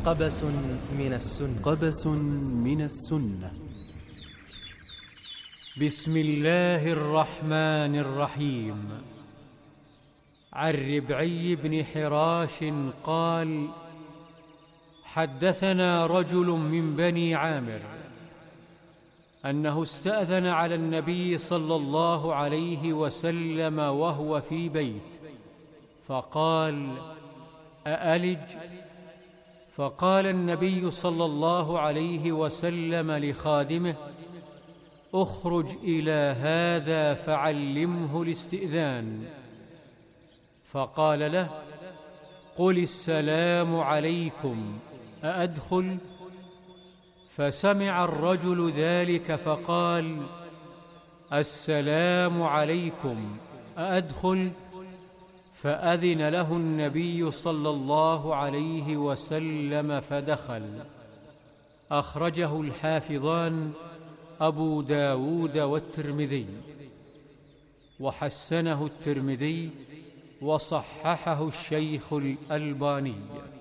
قبس من السنة. قبس من السنة. بسم الله الرحمن الرحيم. عن ربعي بن حراش قال: حدثنا رجل من بني عامر أنه استأذن على النبي صلى الله عليه وسلم وهو في بيت، فقال: أألج؟ فقال النبي صلى الله عليه وسلم لخادمه: اخرج إلى هذا فعلمه الاستئذان. فقال له: قل السلام عليكم، أأدخل؟ فسمع الرجل ذلك فقال: السلام عليكم، أأدخل؟ فأذن له النبي صلى الله عليه وسلم فدخل. أخرجه الحافظان أبو داود والترمذي، وحسنه الترمذي وصححه الشيخ الألباني.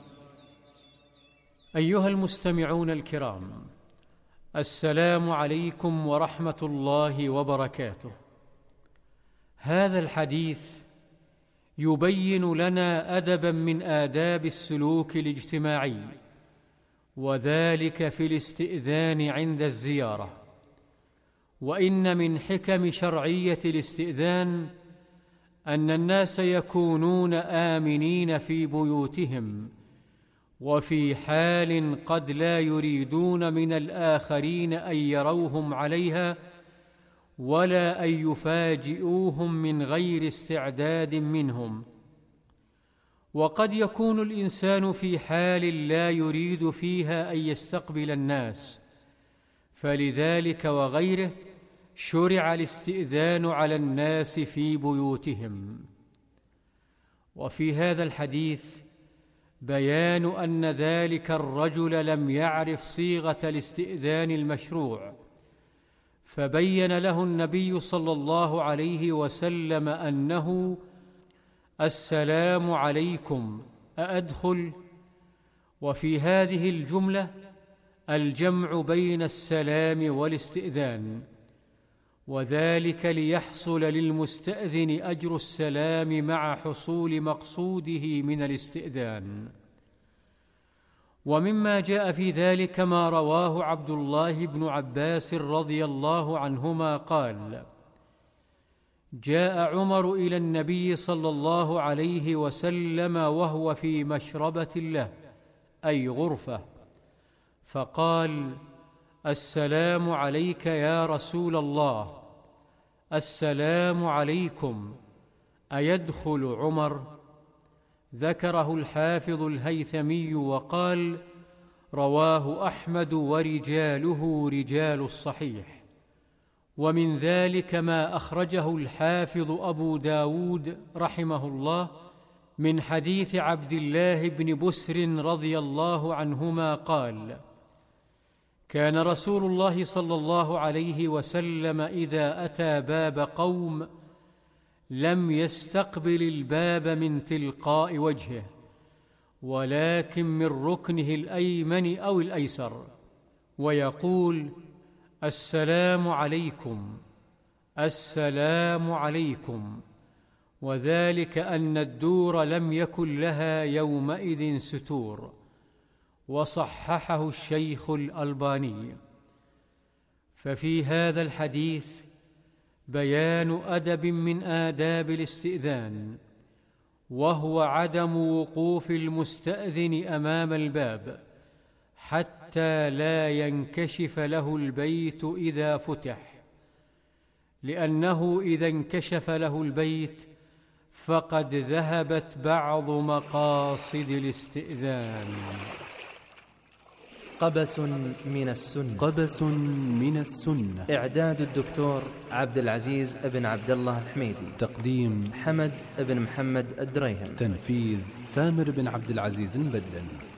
أيها المستمعون الكرام، السلام عليكم ورحمة الله وبركاته. هذا الحديث يبين لنا أدبا من آداب السلوك الاجتماعي، وذلك في الاستئذان عند الزيارة. وإن من حكم شرعية الاستئذان أن الناس يكونون آمنين في بيوتهم، وفي حال قد لا يريدون من الآخرين أن يروهم عليها، ولا أن يفاجئوهم من غير استعداد منهم. وقد يكون الإنسان في حال لا يريد فيها أن يستقبل الناس، فلذلك وغيره شرع الاستئذان على الناس في بيوتهم. وفي هذا الحديث بيان أن ذلك الرجل لم يعرف صيغة الاستئذان المشروع، فبين له النبي صلى الله عليه وسلم أنه: السلام عليكم، أأدخل؟ وفي هذه الجملة الجمع بين السلام والاستئذان، وذلك ليحصل للمستأذن أجر السلام مع حصول مقصوده من الاستئذان. ومما جاء في ذلك ما رواه عبد الله بن عباس رضي الله عنهما قال: جاء عمر إلى النبي صلى الله عليه وسلم وهو في مشربة له، أي غرفة، فقال: السلام عليك يا رسول الله. السلام عليكم، أيدخل عمر؟ ذكره الحافظ الهيثمي وقال: رواه أحمد ورجاله رجال الصحيح. ومن ذلك ما أخرجه الحافظ أبو داود رحمه الله من حديث عبد الله بن بسر رضي الله عنهما قال: كان رسول الله صلى الله عليه وسلم إذا أتى باب قوم لم يستقبل الباب من تلقاء وجهه، ولكن من ركنه الأيمن أو الأيسر، ويقول: السلام عليكم، السلام عليكم، وذلك أن الدور لم يكن لها يومئذ ستور. وصححه الشيخ الألباني. ففي هذا الحديث بيان أدب من آداب الاستئذان، وهو عدم وقوف المستأذن أمام الباب حتى لا ينكشف له البيت إذا فتح، لأنه إذا انكشف له البيت فقد ذهبت بعض مقاصد الاستئذان. قبس من السنة. قبس من السنة. إعداد الدكتور عبد العزيز بن عبد الله الحميدي. تقديم حمد بن محمد الدريهم. تنفيذ ثامر بن عبد العزيز المبدل.